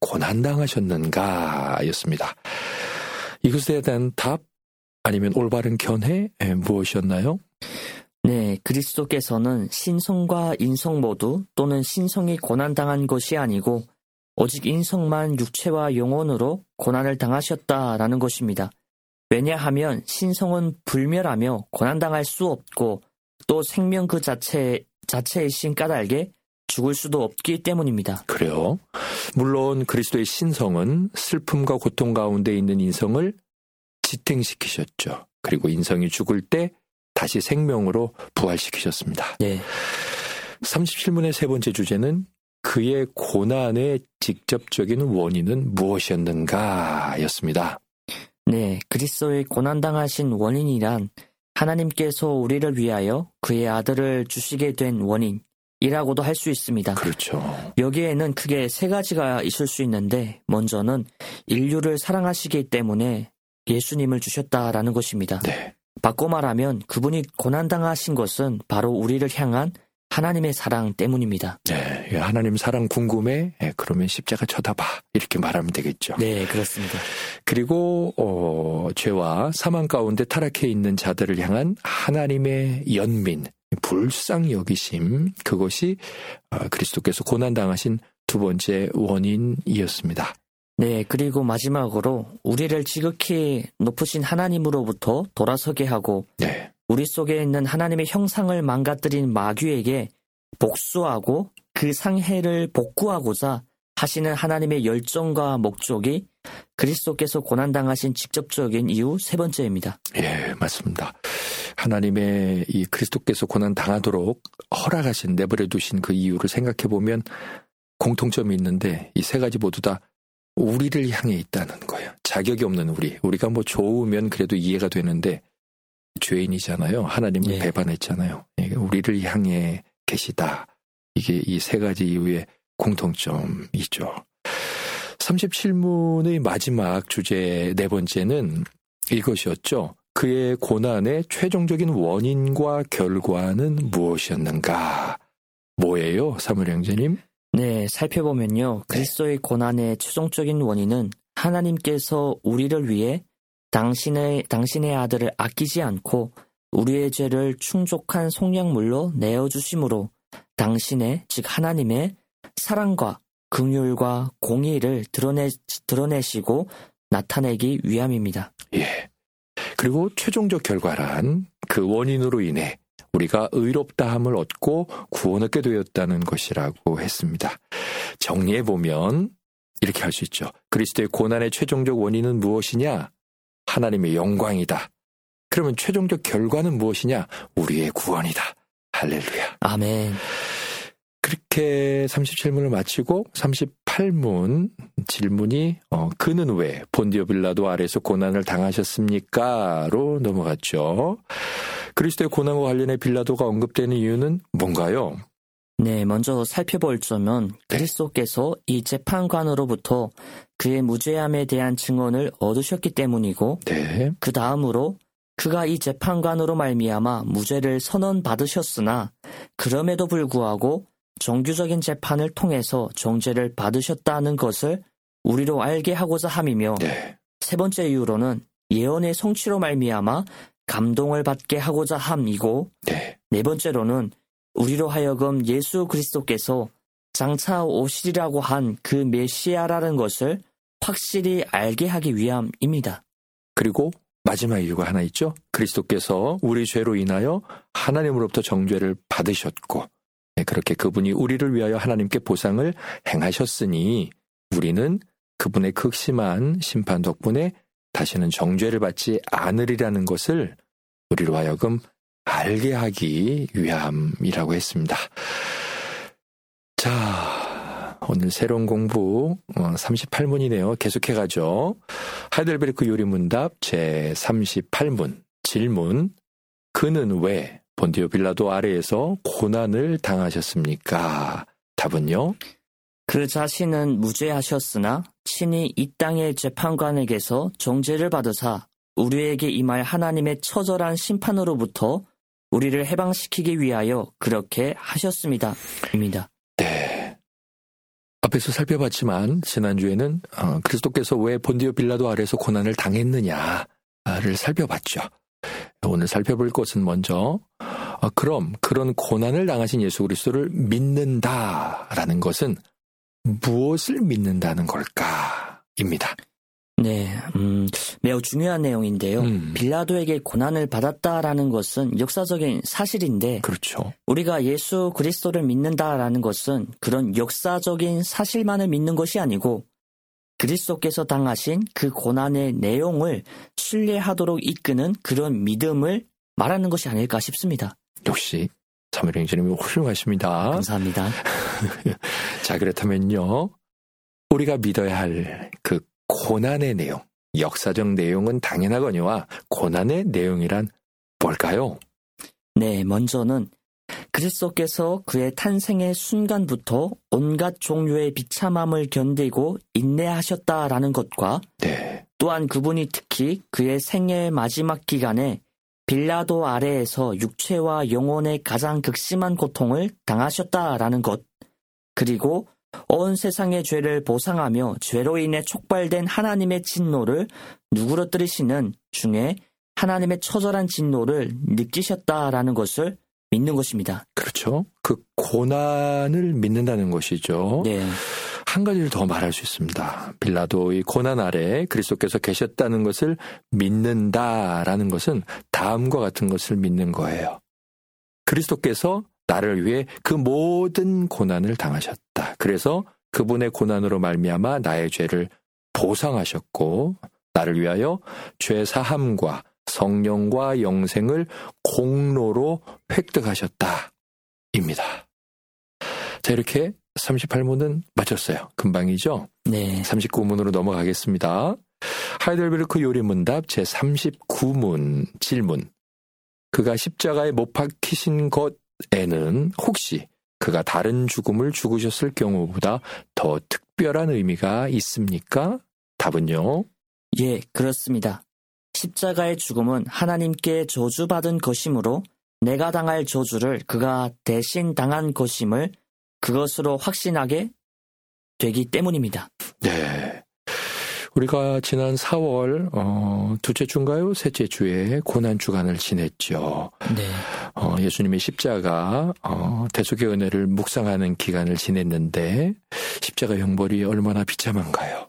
Speaker 6: 고난당하셨는가 였습니다. 이것에 대한 답 아니면 올바른 견해 무엇이었나요?
Speaker 7: 네, 그리스도께서는 신성과 인성 모두 또는 신성이 고난당한 것이 아니고 오직 인성만 육체와 영혼으로 고난을 당하셨다라는 것입니다. 왜냐하면 신성은 불멸하며 고난당할 수 없고 또 생명 그 자체, 자체이신 까닭에 죽을 수도 없기 때문입니다.
Speaker 6: 그래요. 물론 그리스도의 신성은 슬픔과 고통 가운데 있는 인성을 지탱시키셨죠. 그리고 인성이 죽을 때 다시 생명으로 부활시키셨습니다.
Speaker 7: 네.
Speaker 6: 삼십칠 문의 세 번째 주제는 그의 고난의 직접적인 원인은 무엇이었는가 였습니다.
Speaker 7: 네, 그리스도의 고난당하신 원인이란 하나님께서 우리를 위하여 그의 아들을 주시게 된 원인이라고도 할 수 있습니다.
Speaker 6: 그렇죠.
Speaker 7: 여기에는 크게 세 가지가 있을 수 있는데 먼저는 인류를 사랑하시기 때문에 예수님을 주셨다라는 것입니다.
Speaker 6: 네.
Speaker 7: 바꿔 말하면 그분이 고난당하신 것은 바로 우리를 향한 하나님의 사랑 때문입니다.
Speaker 6: 네, 하나님 사랑 궁금해? 네, 그러면 십자가 쳐다봐. 이렇게 말하면 되겠죠.
Speaker 7: 네, 그렇습니다.
Speaker 6: 그리고 어, 죄와 사망 가운데 타락해 있는 자들을 향한 하나님의 연민, 불쌍히 여기심, 그것이 어, 그리스도께서 고난당하신 두 번째 원인이었습니다.
Speaker 7: 네, 그리고 마지막으로 우리를 지극히 높으신 하나님으로부터 돌아서게 하고
Speaker 6: 네.
Speaker 7: 우리 속에 있는 하나님의 형상을 망가뜨린 마귀에게 복수하고 그 상해를 복구하고자 하시는 하나님의 열정과 목적이 그리스도께서 고난당하신 직접적인 이유 세 번째입니다.
Speaker 6: 예, 맞습니다. 하나님의 이 그리스도께서 고난당하도록 허락하신, 내버려 두신 그 이유를 생각해 보면 공통점이 있는데 이 세 가지 모두 다 우리를 향해 있다는 거예요. 자격이 없는 우리. 우리가 뭐 좋으면 그래도 이해가 되는데 죄인이잖아요. 하나님을
Speaker 7: 네.
Speaker 6: 배반했잖아요. 우리를 향해 계시다. 이게 이 세 가지 이유의 공통점이죠. 삼십칠 문의 마지막 주제 네 번째는 이것이었죠. 그의 고난의 최종적인 원인과 결과는 무엇이었는가? 뭐예요, 사무엘 형제님?
Speaker 7: 네, 살펴보면요. 그리스도의 고난의 최종적인 원인은 하나님께서 우리를 위해 당신의, 당신의 아들을 아끼지 않고 우리의 죄를 충족한 속량물로 내어주심으로 당신의, 즉 하나님의 사랑과 긍휼과 공의를 드러내, 드러내시고 나타내기 위함입니다.
Speaker 6: 예. 그리고 최종적 결과란 그 원인으로 인해 우리가 의롭다함을 얻고 구원 얻게 되었다는 것이라고 했습니다. 정리해보면 이렇게 할 수 있죠. 그리스도의 고난의 최종적 원인은 무엇이냐? 하나님의 영광이다. 그러면 최종적 결과는 무엇이냐? 우리의 구원이다. 할렐루야.
Speaker 7: 아멘.
Speaker 6: 그렇게 삼십칠 문을 마치고 삼십팔 문 질문이 어, 그는 왜 본디오 빌라도 아래서 고난을 당하셨습니까? 로 넘어갔죠. 그리스도의 고난과 관련해 빌라도가 언급되는 이유는 뭔가요?
Speaker 7: 네, 먼저 살펴볼 점은 그리스도께서 이 재판관으로부터 그의 무죄함에 대한 증언을 얻으셨기 때문이고
Speaker 6: 네.
Speaker 7: 그 다음으로 그가 이 재판관으로 말미암아 무죄를 선언받으셨으나 그럼에도 불구하고 정규적인 재판을 통해서 정죄를 받으셨다는 것을 우리로 알게 하고자 함이며
Speaker 6: 네.
Speaker 7: 세 번째 이유로는 예언의 성취로 말미암아 감동을 받게 하고자 함이고
Speaker 6: 네.
Speaker 7: 네 번째로는 우리로 하여금 예수 그리스도께서 장차 오시리라고 한 그 메시아라는 것을 확실히 알게 하기 위함입니다.
Speaker 6: 그리고 마지막 이유가 하나 있죠. 그리스도께서 우리 죄로 인하여 하나님으로부터 정죄를 받으셨고 그렇게 그분이 우리를 위하여 하나님께 보상을 행하셨으니 우리는 그분의 극심한 심판 덕분에 다시는 정죄를 받지 않으리라는 것을 우리로 하여금 알게 하기 위함이라고 했습니다. 자, 오늘 새로운 공부 삼십팔 문이네요. 계속해가죠. 하이델베르크 요리문답 제삼십팔 문 질문. 그는 왜 본디오 빌라도 아래에서 고난을 당하셨습니까? 답은요?
Speaker 7: 그 자신은 무죄하셨으나 친히 이 땅의 재판관에게서 정죄를 받으사 우리에게 임할 하나님의 처절한 심판으로부터 우리를 해방시키기 위하여 그렇게 하셨습니다. 입니다.
Speaker 6: 네. 앞에서 살펴봤지만 지난주에는 어, 그리스도께서 왜 본디오 빌라도 아래에서 고난을 당했느냐를 살펴봤죠. 오늘 살펴볼 것은 먼저 어, 그럼 그런 고난을 당하신 예수 그리스도를 믿는다라는 것은 무엇을 믿는다는 걸까입니다.
Speaker 7: 네, 음, 매우 중요한 내용인데요.
Speaker 6: 음.
Speaker 7: 빌라도에게 고난을 받았다라는 것은 역사적인 사실인데,
Speaker 6: 그렇죠.
Speaker 7: 우리가 예수 그리스도를 믿는다라는 것은 그런 역사적인 사실만을 믿는 것이 아니고 그리스도께서 당하신 그 고난의 내용을 신뢰하도록 이끄는 그런 믿음을 말하는 것이 아닐까 싶습니다.
Speaker 6: 역시 사무엘 형제님이 훌륭하십니다.
Speaker 7: 감사합니다.
Speaker 6: 자, 그렇다면요. 우리가 믿어야 할 그 고난의 내용, 역사적 내용은 당연하거니와 고난의 내용이란 뭘까요?
Speaker 7: 네, 먼저는 그리스도께서 그의 탄생의 순간부터 온갖 종류의 비참함을 견디고 인내하셨다라는 것과
Speaker 6: 네.
Speaker 7: 또한 그분이 특히 그의 생애의 마지막 기간에 빌라도 아래에서 육체와 영혼의 가장 극심한 고통을 당하셨다라는 것, 그리고 온 세상의 죄를 보상하며 죄로 인해 촉발된 하나님의 진노를 누그러뜨리시는 중에 하나님의 처절한 진노를 느끼셨다라는 것을 믿는 것입니다.
Speaker 6: 그렇죠. 그 고난을 믿는다는 것이죠.
Speaker 7: 네.
Speaker 6: 한 가지를 더 말할 수 있습니다. 빌라도의 고난 아래 그리스도께서 계셨다는 것을 믿는다라는 것은 다음과 같은 것을 믿는 거예요. 그리스도께서 나를 위해 그 모든 고난을 당하셨다. 그래서 그분의 고난으로 말미암아 나의 죄를 보상하셨고 나를 위하여 죄 사함과 성령과 영생을 공로로 획득하셨다. 입니다. 자, 이렇게 삼십팔 문은 마쳤어요. 금방이죠?
Speaker 7: 네.
Speaker 6: 삼십구 문으로 넘어가겠습니다. 하이델베르크 요리문답 제삼십구 문 질문. 그가 십자가에 못 박히신 것에는 혹시 그가 다른 죽음을 죽으셨을 경우보다 더 특별한 의미가 있습니까? 답은요?
Speaker 7: 예, 그렇습니다. 십자가의 죽음은 하나님께 저주받은 것이므로 내가 당할 저주를 그가 대신 당한 것임을 그것으로 확신하게 되기 때문입니다.
Speaker 6: 네. 우리가 지난 사월 어, 둘째 주인가요? 셋째 주에 고난 주간을 지냈죠.
Speaker 7: 네.
Speaker 6: 어, 예수님의 십자가 어, 대속의 은혜를 묵상하는 기간을 지냈는데 십자가 형벌이 얼마나 비참한가요?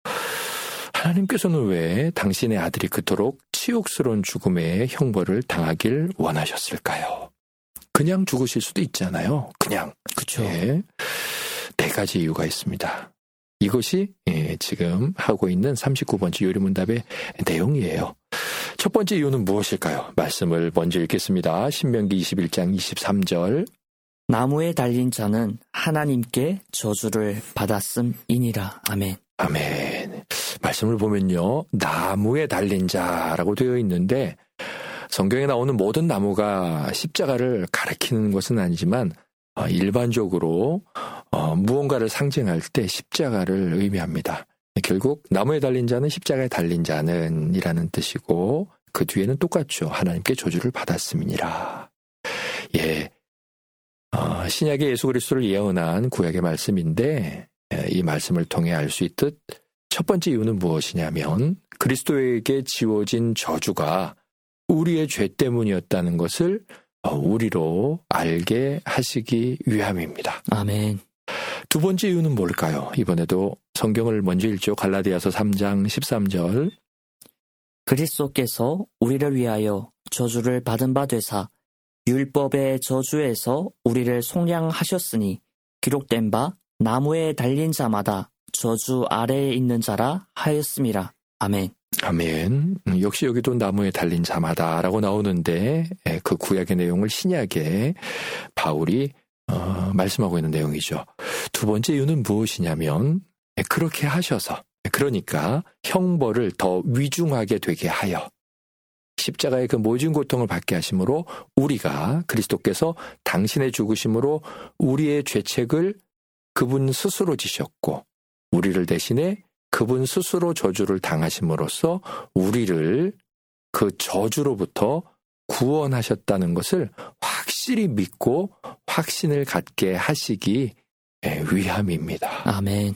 Speaker 6: 하나님께서는 왜 당신의 아들이 그토록 치욕스러운 죽음의 형벌을 당하길 원하셨을까요? 그냥 죽으실 수도 있잖아요. 그냥.
Speaker 7: 그렇죠.
Speaker 6: 예. 네 가지 이유가 있습니다. 이것이 예, 지금 하고 있는 삼십구 번째 요리문답의 내용이에요. 첫 번째 이유는 무엇일까요? 말씀을 먼저 읽겠습니다. 신명기 이십일 장 이십삼 절.
Speaker 7: 나무에 달린 자는 하나님께 저주를 받았음이니라. 아멘.
Speaker 6: 아멘. 말씀을 보면요. 나무에 달린 자라고 되어 있는데 성경에 나오는 모든 나무가 십자가를 가리키는 것은 아니지만 일반적으로 무언가를 상징할 때 십자가를 의미합니다. 결국 나무에 달린 자는 십자가에 달린 자는 이라는 뜻이고 그 뒤에는 똑같죠. 하나님께 저주를 받았음이니라. 예, 어, 신약의 예수 그리스도를 예언한 구약의 말씀인데 이 말씀을 통해 알 수 있듯 첫 번째 이유는 무엇이냐면 그리스도에게 지워진 저주가 우리의 죄 때문이었다는 것을 우리로 알게 하시기 위함입니다.
Speaker 7: 아멘.
Speaker 6: 두 번째 이유는 뭘까요? 이번에도 성경을 먼저 읽죠. 갈라디아서 삼 장 십삼 절.
Speaker 7: 그리스도께서 우리를 위하여 저주를 받은 바 되사 율법의 저주에서 우리를 속량하셨으니 기록된 바 나무에 달린 자마다 저주 아래에 있는 자라 하였음이라. 아멘.
Speaker 6: 아멘. 역시 여기도 나무에 달린 자마다라고 나오는데 그 구약의 내용을 신약에 바울이 어, 말씀하고 있는 내용이죠. 두 번째 이유는 무엇이냐면 그렇게 하셔서, 그러니까 형벌을 더 위중하게 되게 하여 십자가의 그 모진 고통을 받게 하심으로 우리가 그리스도께서 당신의 죽으심으로 우리의 죄책을 그분 스스로 지셨고 우리를 대신에 그분 스스로 저주를 당하심으로써 우리를 그 저주로부터 구원하셨다는 것을 확실히 믿고 확신을 갖게 하시기 위함입니다.
Speaker 7: 아멘.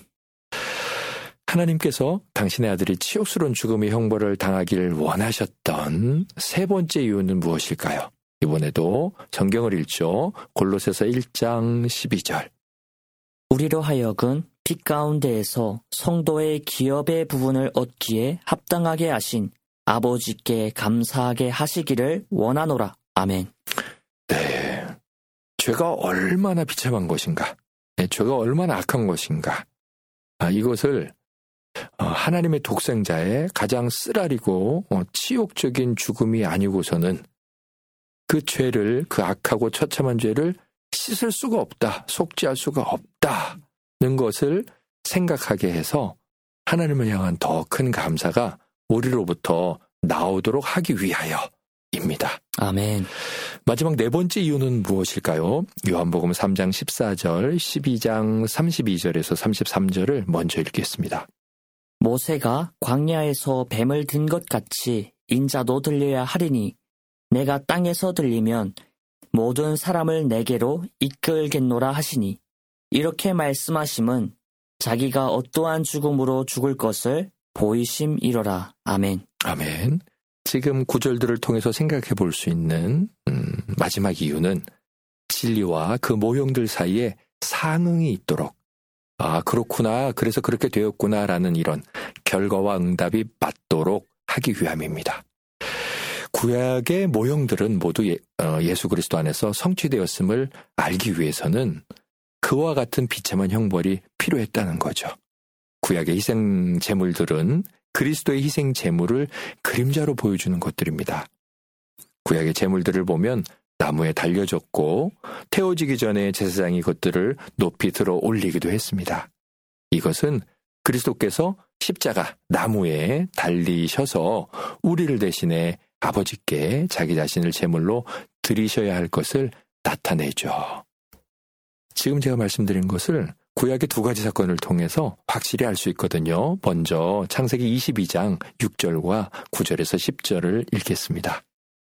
Speaker 6: 하나님께서 당신의 아들이 치욕스러운 죽음의 형벌을 당하기를 원하셨던 세 번째 이유는 무엇일까요? 이번에도 성경을 읽죠. 골로새서 일 장 십이 절.
Speaker 7: 우리로 하여금 빛 가운데에서 성도의 기업의 부분을 얻기에 합당하게 하신 아버지께 감사하게 하시기를 원하노라. 아멘.
Speaker 6: 네, 죄가 얼마나 비참한 것인가, 죄가 얼마나 악한 것인가, 아, 이것을 하나님의 독생자의 가장 쓰라리고 치욕적인 죽음이 아니고서는 그 죄를, 그 악하고 처참한 죄를 씻을 수가 없다, 속죄할 수가 없다는 것을 생각하게 해서 하나님을 향한 더 큰 감사가 우리로부터 나오도록 하기 위하여입니다.
Speaker 7: 아멘.
Speaker 6: 마지막 네 번째 이유는 무엇일까요? 요한복음 삼 장 십사 절, 십이 장 삼십이 절에서 삼십삼 절을 먼저 읽겠습니다.
Speaker 7: 모세가 광야에서 뱀을 든 것 같이 인자도 들려야 하리니 내가 땅에서 들리면 모든 사람을 내게로 이끌겠노라 하시니 이렇게 말씀하심은 자기가 어떠한 죽음으로 죽을 것을 보이심이로라. 아멘.
Speaker 6: 아멘. 지금 구절들을 통해서 생각해 볼 수 있는 음, 마지막 이유는 진리와 그 모형들 사이에 상응이 있도록, 아 그렇구나, 그래서 그렇게 되었구나라는 이런 결과와 응답이 맞도록 하기 위함입니다. 구약의 모형들은 모두 예, 어, 예수 그리스도 안에서 성취되었음을 알기 위해서는 그와 같은 비참한 형벌이 필요했다는 거죠. 구약의 희생 제물들은 그리스도의 희생 제물을 그림자로 보여주는 것들입니다. 구약의 제물들을 보면 나무에 달려졌고 태워지기 전에 제사장이 그것들을 높이 들어 올리기도 했습니다. 이것은 그리스도께서 십자가 나무에 달리셔서 우리를 대신에 아버지께 자기 자신을 제물로 드리셔야 할 것을 나타내죠. 지금 제가 말씀드린 것을 구약의 두 가지 사건을 통해서 확실히 알 수 있거든요. 먼저 창세기 이십이 장 육 절과 구 절에서 십 절을 읽겠습니다.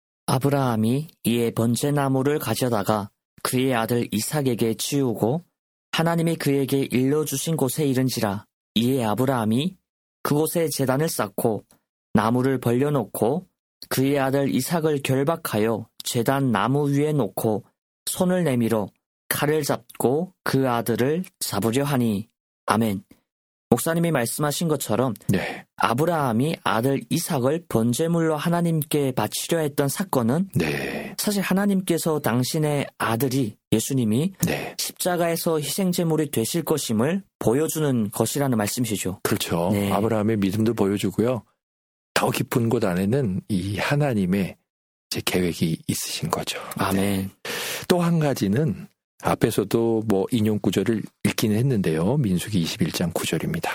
Speaker 7: 아브라함이 이에 번제나무를 가져다가 그의 아들 이삭에게 치우고 하나님이 그에게 일러주신 곳에 이른지라. 이에 아브라함이 그곳에 제단을 쌓고 나무를 벌려놓고 그의 아들 이삭을 결박하여 제단 나무 위에 놓고 손을 내밀어 칼을 잡고 그 아들을 잡으려 하니. 아멘. 목사님이 말씀하신 것처럼
Speaker 6: 네.
Speaker 7: 아브라함이 아들 이삭을 번제물로 하나님께 바치려 했던 사건은
Speaker 6: 네.
Speaker 7: 사실 하나님께서 당신의 아들이 예수님이
Speaker 6: 네.
Speaker 7: 십자가에서 희생제물이 되실 것임을 보여주는 것이라는 말씀이시죠.
Speaker 6: 그렇죠.
Speaker 7: 네.
Speaker 6: 아브라함의 믿음도 보여주고요. 더 깊은 곳 안에는 이 하나님의 이제 계획이 있으신 거죠.
Speaker 7: 아멘.
Speaker 6: 네. 또 한 가지는 앞에서도 뭐 인용 구절을 읽기는 했는데요. 민수기 이십일 장 구 절입니다.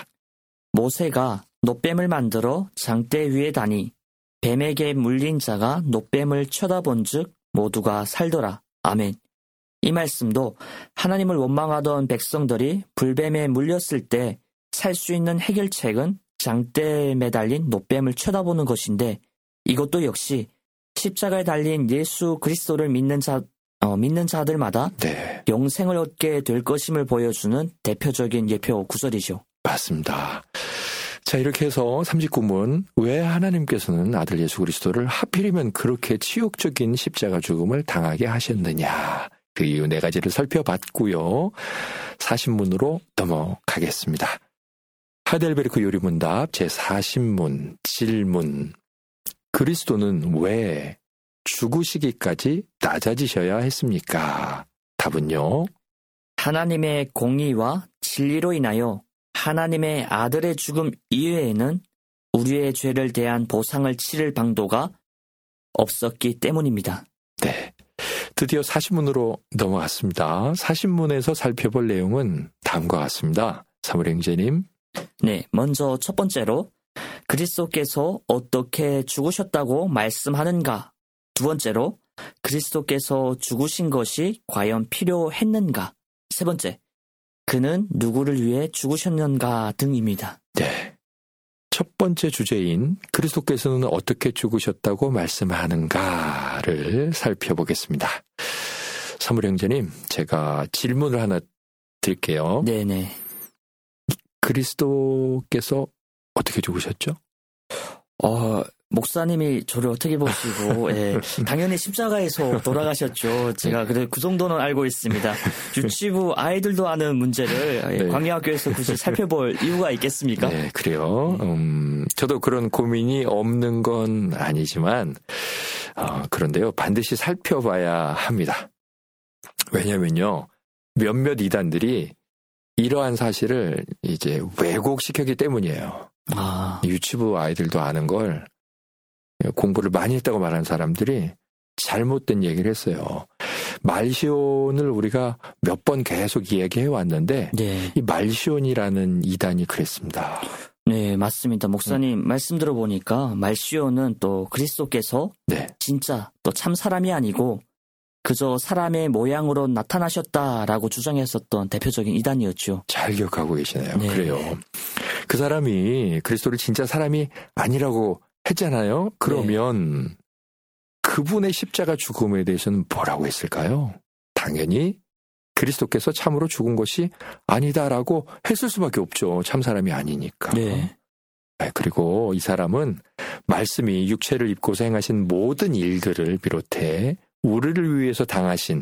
Speaker 7: 모세가 놋뱀을 만들어 장대 위에 다니 뱀에게 물린 자가 놋뱀을 쳐다본 즉 모두가 살더라. 아멘. 이 말씀도 하나님을 원망하던 백성들이 불뱀에 물렸을 때 살 수 있는 해결책은 장대에 매달린 놋뱀을 쳐다보는 것인데 이것도 역시 십자가에 달린 예수 그리스도를 믿는 자 어, 믿는 자들마다
Speaker 6: 네.
Speaker 7: 영생을 얻게 될 것임을 보여주는 대표적인 예표 구절이죠.
Speaker 6: 맞습니다. 자, 이렇게 해서 삼십구 문, 왜 하나님께서는 아들 예수 그리스도를 하필이면 그렇게 치욕적인 십자가 죽음을 당하게 하셨느냐, 그 이유 네 가지를 살펴봤고요. 사십 문으로 넘어가겠습니다. 하델베르크 요리문답 제사십 문 질문. 그리스도는 왜 죽으시기까지 낮아지셔야 했습니까? 답은요.
Speaker 7: 하나님의 공의와 진리로 인하여 하나님의 아들의 죽음 이외에는 우리의 죄를 대한 보상을 치를 방도가 없었기 때문입니다.
Speaker 6: 네. 드디어 사십 문으로 넘어갔습니다. 사십 문에서 살펴볼 내용은 다음과 같습니다. 사무엘형제님.
Speaker 7: 네, 먼저 첫 번째로 그리스도께서 어떻게 죽으셨다고 말씀하는가? 두 번째로 그리스도께서 죽으신 것이 과연 필요했는가? 세 번째, 그는 누구를 위해 죽으셨는가 등입니다.
Speaker 6: 네. 첫 번째 주제인 그리스도께서는 어떻게 죽으셨다고 말씀하는가를 살펴보겠습니다. 사무엘형제님, 제가 질문을 하나 드릴게요.
Speaker 7: 네네.
Speaker 6: 그리스도께서 어떻게 죽으셨죠?
Speaker 7: 어, 목사님이 저를 어떻게 보시고, 예, 당연히 십자가에서 돌아가셨죠. 제가 그래 그 정도는 알고 있습니다. 유치부 아이들도 아는 문제를 네. 광야학교에서 굳이 살펴볼 이유가 있겠습니까?
Speaker 6: 네, 그래요. 음, 저도 그런 고민이 없는 건 아니지만, 어, 그런데요, 반드시 살펴봐야 합니다. 왜냐면요, 몇몇 이단들이 이러한 사실을 이제 왜곡시켰기 때문이에요.
Speaker 7: 아.
Speaker 6: 유치부 아이들도 아는 걸 공부를 많이 했다고 말하는 사람들이 잘못된 얘기를 했어요. 말시온을 우리가 몇 번 계속 이야기해 왔는데
Speaker 7: 네.
Speaker 6: 이 말시온이라는 이단이 그랬습니다.
Speaker 7: 네, 맞습니다. 목사님 음. 말씀 들어보니까 말시온은 또 그리스도께서
Speaker 6: 네.
Speaker 7: 진짜 또 참 사람이 아니고 그저 사람의 모양으로 나타나셨다라고 주장했었던 대표적인 이단이었죠.
Speaker 6: 잘 기억하고 계시네요.
Speaker 7: 네.
Speaker 6: 그래요. 그 사람이 그리스도를 진짜 사람이 아니라고 했잖아요. 그러면 네. 그분의 십자가 죽음에 대해서는 뭐라고 했을까요? 당연히 그리스도께서 참으로 죽은 것이 아니다라고 했을 수밖에 없죠. 참 사람이 아니니까.
Speaker 7: 네.
Speaker 6: 네, 그리고 이 사람은 말씀이 육체를 입고서 행하신 모든 일들을 비롯해 우리를 위해서 당하신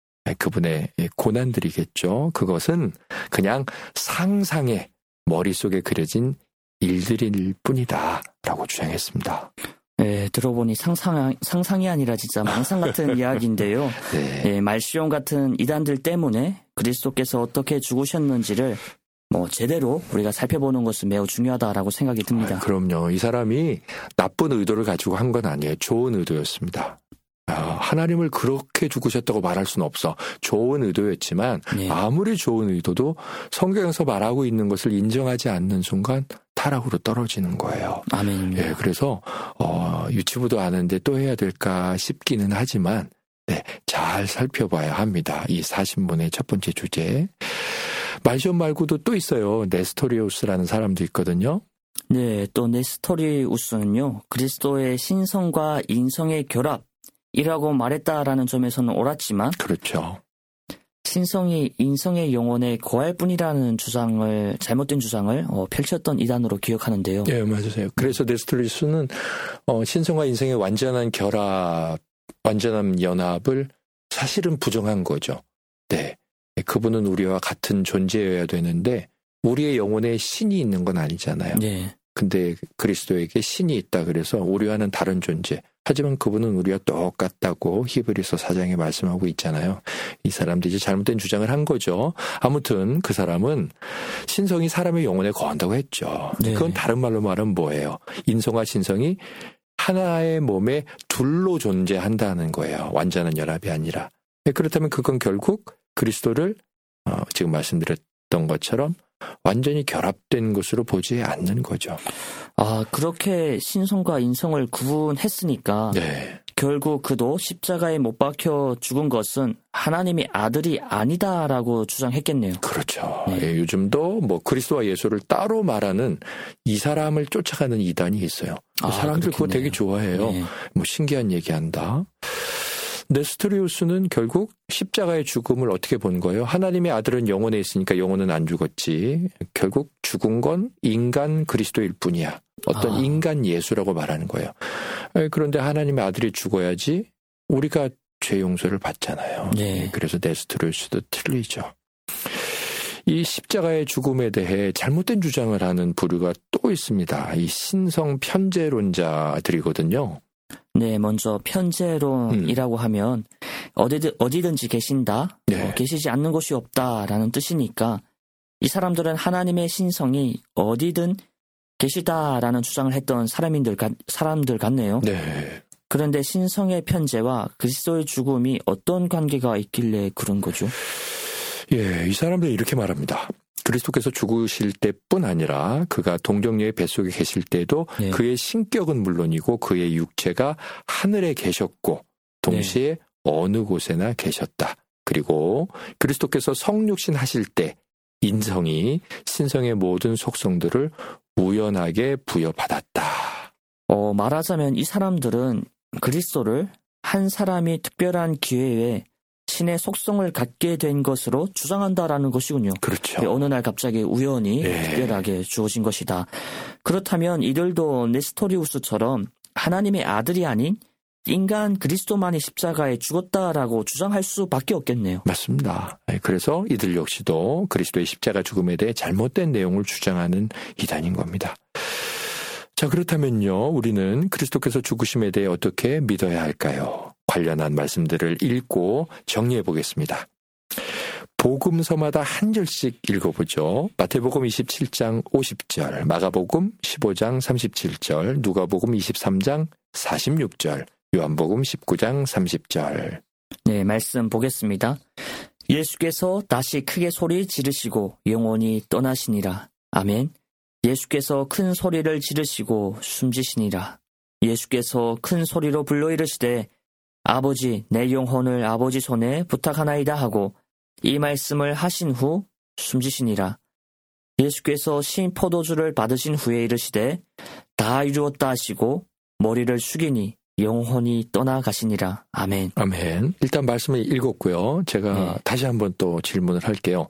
Speaker 6: 그분의 고난들이겠죠. 그것은 그냥 상상의 머릿속에 그려진 일들일 뿐이다 라고 주장했습니다.
Speaker 7: 네, 들어보니 상상, 상상이 아니라 진짜 망상 같은 이야기인데요.
Speaker 6: 네.
Speaker 7: 네, 말시온 같은 이단들 때문에 그리스도께서 어떻게 죽으셨는지를 뭐 제대로 우리가 살펴보는 것은 매우 중요하다라고 생각이 듭니다.
Speaker 6: 아, 그럼요. 이 사람이 나쁜 의도를 가지고 한 건 아니에요. 좋은 의도였습니다. 아, 하나님을 그렇게 죽으셨다고 말할 수는 없어. 좋은 의도였지만
Speaker 7: 네.
Speaker 6: 아무리 좋은 의도도 성경에서 말하고 있는 것을 인정하지 않는 순간 타락으로 떨어지는 거예요.
Speaker 7: 아멘입니다.
Speaker 6: 예, 그래서 어, 유치부도 아는데 또 해야 될까 싶기는 하지만 네, 잘 살펴봐야 합니다. 이 사십 문의 첫 번째 주제. 말시온 말고도 또 있어요. 네스토리우스라는 사람도 있거든요.
Speaker 7: 네, 또 네스토리우스는요. 그리스도의 신성과 인성의 결합이라고 말했다라는 점에서는 옳았지만
Speaker 6: 그렇죠.
Speaker 7: 신성이 인성의 영혼에 거할 뿐이라는 주장을 잘못된 주장을 어, 펼쳤던 이단으로 기억하는데요.
Speaker 6: 네, 맞으세요. 그래서 네스토리우스는 어, 신성과 인성의 완전한 결합, 완전한 연합을 사실은 부정한 거죠. 네, 그분은 우리와 같은 존재여야 되는데 우리의 영혼에 신이 있는 건 아니잖아요.
Speaker 7: 네.
Speaker 6: 근데 그리스도에게 신이 있다 그래서 우리와는 다른 존재. 하지만 그분은 우리와 똑같다고 히브리서 사 장에 말씀하고 있잖아요. 이 사람들이 이제 잘못된 주장을 한 거죠. 아무튼 그 사람은 신성이 사람의 영혼에 거한다고 했죠.
Speaker 7: 네.
Speaker 6: 그건 다른 말로 말하면 뭐예요? 인성과 신성이 하나의 몸에 둘로 존재한다는 거예요. 완전한 연합이 아니라. 그렇다면 그건 결국 그리스도를 어, 지금 말씀드렸던 것처럼 완전히 결합된 것으로 보지 않는 거죠.
Speaker 7: 아, 그렇게 신성과 인성을 구분했으니까
Speaker 6: 네.
Speaker 7: 결국 그도 십자가에 못 박혀 죽은 것은 하나님의 아들이 아니다라고 주장했겠네요.
Speaker 6: 그렇죠.
Speaker 7: 네.
Speaker 6: 예, 요즘도 뭐 그리스도와 예수를 따로 말하는 이 사람을 쫓아가는 이단이 있어요.
Speaker 7: 아,
Speaker 6: 사람들 그거 되게 좋아해요.
Speaker 7: 네.
Speaker 6: 뭐 신기한 얘기한다. 네스토리우스는 결국 십자가의 죽음을 어떻게 본 거예요? 하나님의 아들은 영혼에 있으니까 영혼은 안 죽었지. 결국 죽은 건 인간 그리스도일 뿐이야. 어떤
Speaker 7: 아.
Speaker 6: 인간 예수라고 말하는 거예요. 그런데 하나님의 아들이 죽어야지 우리가 죄 용서를 받잖아요.
Speaker 7: 네.
Speaker 6: 그래서 네스토리우스도 틀리죠. 이 십자가의 죽음에 대해 잘못된 주장을 하는 부류가 또 있습니다. 이 신성 편재론자들이거든요.
Speaker 7: 네, 먼저 편재론이라고 음. 하면 어디든, 어디든지 계신다,
Speaker 6: 네.
Speaker 7: 어, 계시지 않는 곳이 없다라는 뜻이니까 이 사람들은 하나님의 신성이 어디든 계시다라는 주장을 했던 사람인들, 사람들 같네요.
Speaker 6: 네.
Speaker 7: 그런데 신성의 편재와 그리스도의 죽음이 어떤 관계가 있길래 그런 거죠?
Speaker 6: 예, 이 사람들이 이렇게 말합니다. 그리스도께서 죽으실 때뿐 아니라 그가 동정녀의 뱃속에 계실 때도 네. 그의 신격은 물론이고 그의 육체가 하늘에 계셨고 동시에 네. 어느 곳에나 계셨다. 그리고 그리스도께서 성육신 하실 때 인성이 신성의 모든 속성들을 우연하게 부여받았다.
Speaker 7: 어, 말하자면 이 사람들은 그리스도를 한 사람이 특별한 기회에 신의 속성을 갖게 된 것으로 주장한다라는 것이군요.
Speaker 6: 그렇죠.
Speaker 7: 어느 날 갑자기 우연히
Speaker 6: 네.
Speaker 7: 특별하게 주어진 것이다. 그렇다면 이들도 네스토리우스처럼 하나님의 아들이 아닌 인간 그리스도만이 십자가에 죽었다라고 주장할 수밖에 없겠네요.
Speaker 6: 맞습니다. 그래서 이들 역시도 그리스도의 십자가 죽음에 대해 잘못된 내용을 주장하는 이단인 겁니다. 자, 그렇다면요, 우리는 그리스도께서 죽으심에 대해 어떻게 믿어야 할까요? 관련한 말씀들을 읽고 정리해 보겠습니다. 복음서마다 한 절씩 읽어보죠. 마태복음 이십칠 장 오십 절, 마가복음 십오 장 삼십칠 절, 누가복음 이십삼 장 사십육 절, 요한복음 십구 장 삼십 절.
Speaker 7: 네, 말씀 보겠습니다. 예수께서 다시 크게 소리 지르시고 영원히 떠나시니라. 아멘. 예수께서 큰 소리를 지르시고 숨지시니라. 예수께서 큰 소리로 불러 이르시되 아버지 내 영혼을 아버지 손에 부탁하나이다 하고 이 말씀을 하신 후 숨지시니라. 예수께서 신 포도주를 받으신 후에 이르시되 다 이루었다 하시고 머리를 숙이니 영혼이 떠나가시니라. 아멘.
Speaker 6: 아멘. 일단 말씀을 읽었고요. 제가 네. 다시 한번 또 질문을 할게요.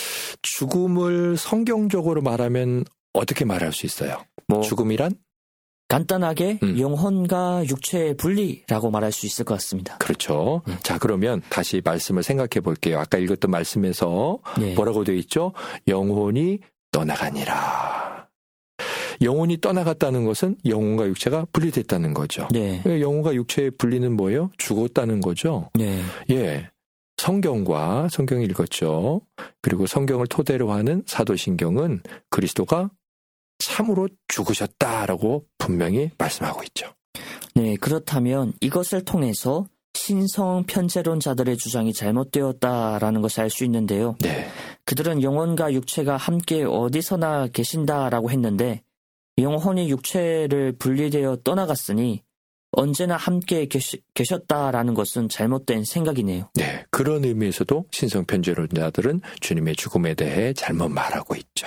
Speaker 6: 죽음을 성경적으로 말하면 어떻게 말할 수 있어요?
Speaker 7: 뭐
Speaker 6: 죽음이란?
Speaker 7: 간단하게 음. 영혼과 육체의 분리라고 말할 수 있을 것 같습니다.
Speaker 6: 그렇죠. 네. 자, 그러면 다시 말씀을 생각해 볼게요. 아까 읽었던 말씀에서 네. 뭐라고 되어 있죠? 영혼이 떠나가니라. 영혼이 떠나갔다는 것은 영혼과 육체가 분리됐다는 거죠.
Speaker 7: 네.
Speaker 6: 영혼과 육체의 분리는 뭐예요? 죽었다는 거죠.
Speaker 7: 네.
Speaker 6: 예. 성경과 성경을 읽었죠. 그리고 성경을 토대로 하는 사도신경은 그리스도가 참으로 죽으셨다라고 분명히 말씀하고 있죠.
Speaker 7: 네, 그렇다면 이것을 통해서 신성 편재론자들의 주장이 잘못되었다라는 것을 알 수 있는데요.
Speaker 6: 네. 그들은
Speaker 7: 영혼과 육체가 함께 어디서나 계신다라고 했는데 영혼이 육체를 분리되어 떠나갔으니 언제나 함께 계시, 계셨다라는 것은 잘못된 생각이네요.
Speaker 6: 네, 그런 의미에서도 신성 편재론자들은 주님의 죽음에 대해 잘못 말하고 있죠.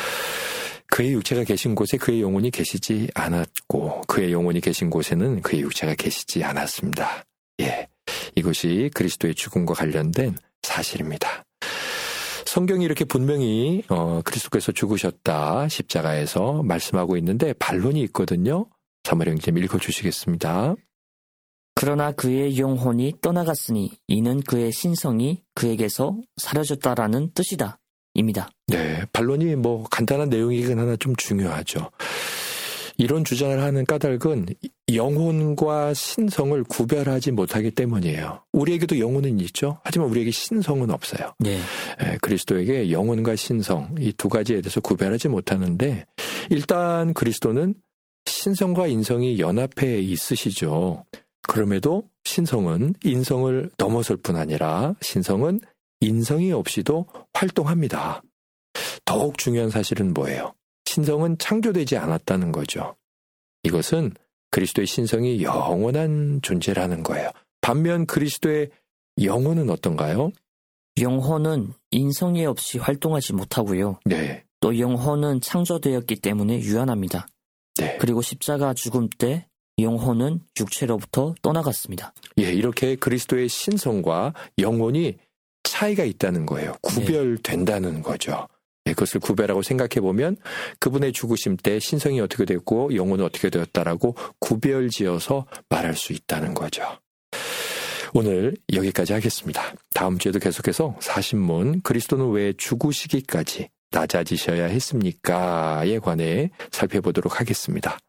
Speaker 6: 그의 육체가 계신 곳에 그의 영혼이 계시지 않았고 그의 영혼이 계신 곳에는 그의 육체가 계시지 않았습니다. 예, 이것이 그리스도의 죽음과 관련된 사실입니다. 성경이 이렇게 분명히 어, 그리스도께서 죽으셨다 십자가에서 말씀하고 있는데 반론이 있거든요. 사무엘 형제님 읽어주시겠습니다.
Speaker 7: 그러나 그의 영혼이 떠나갔으니 이는 그의 신성이 그에게서 사라졌다라는 뜻이다. 입니다.
Speaker 6: 네, 반론이 뭐 간단한 내용이긴 하나 좀 중요하죠. 이런 주장을 하는 까닭은 영혼과 신성을 구별하지 못하기 때문이에요. 우리에게도 영혼은 있죠. 하지만 우리에게 신성은 없어요.
Speaker 7: 네.
Speaker 6: 네, 그리스도에게 영혼과 신성 이 두 가지에 대해서 구별하지 못하는데 일단 그리스도는 신성과 인성이 연합해 있으시죠. 그럼에도 신성은 인성을 넘어설 뿐 아니라 신성은 인성이 없이도 활동합니다. 더욱 중요한 사실은 뭐예요? 신성은 창조되지 않았다는 거죠. 이것은 그리스도의 신성이 영원한 존재라는 거예요. 반면 그리스도의 영혼은 어떤가요?
Speaker 7: 영혼은 인성이 없이 활동하지 못하고요.
Speaker 6: 네.
Speaker 7: 또 영혼은 창조되었기 때문에 유한합니다.
Speaker 6: 네.
Speaker 7: 그리고 십자가 죽음 때 영혼은 육체로부터 떠나갔습니다.
Speaker 6: 예, 이렇게 그리스도의 신성과 영혼이 차이가 있다는 거예요. 구별된다는 네. 거죠. 네, 그것을 구별하고 생각해 보면 그분의 죽으심 때 신성이 어떻게 됐고 영혼은 어떻게 되었다라고 구별지어서 말할 수 있다는 거죠. 오늘 여기까지 하겠습니다. 다음 주에도 계속해서 사신문 그리스도는 왜 죽으시기까지 낮아지셔야 했습니까?에 관해 살펴보도록 하겠습니다.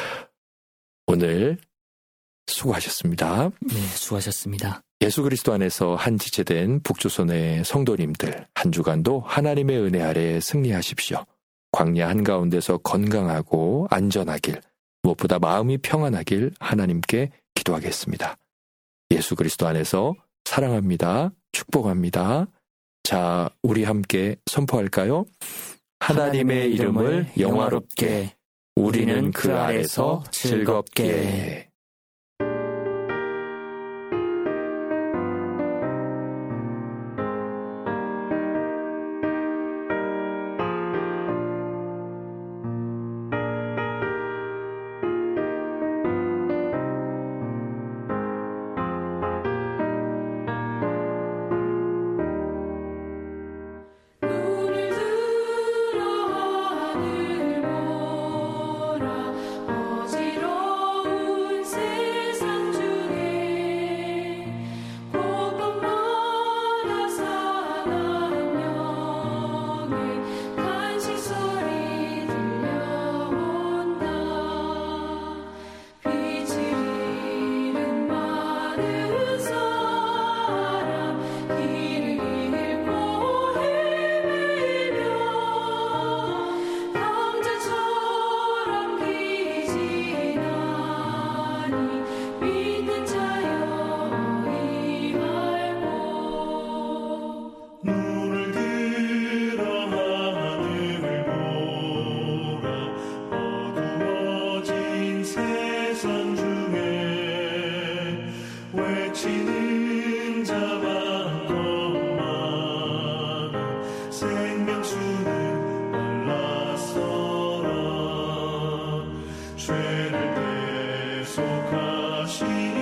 Speaker 6: 오늘 수고하셨습니다.
Speaker 7: 네, 수고하셨습니다.
Speaker 6: 예수 그리스도 안에서 한 지체된 북조선의 성도님들 한 주간도 하나님의 은혜 아래 승리하십시오. 광야 한가운데서 건강하고 안전하길, 무엇보다 마음이 평안하길 하나님께 기도하겠습니다. 예수 그리스도 안에서 사랑합니다. 축복합니다. 자, 우리 함께 선포할까요? 하나님의 이름을 영화롭게, 우리는 그 아래서 즐겁게.
Speaker 5: 죄를 대속하시